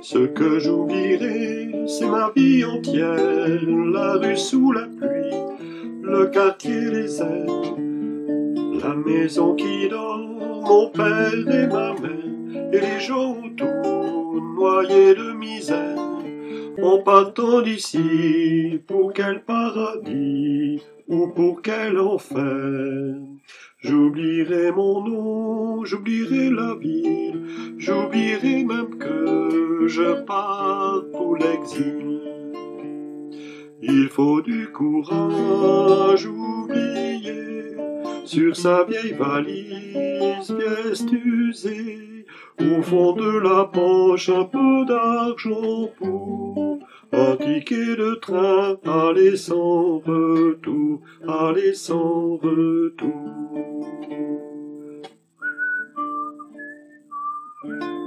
Ce que j'oublierai, c'est ma vie entière, la rue sous la pluie, le quartier, les airs, la maison qui dort, mon père et ma mère, et les gens autour, noyés de misère. En partant d'ici, pour quel paradis ou pour quel enfer? J'oublierai mon nom, j'oublierai la ville, j'oublierai même que je pars pour l'exil. Il faut du courage, oublier, sur sa vieille valise, pièce usée, au fond de la poche un peu d'argent pour un ticket de train, aller sans retour, aller sans retour.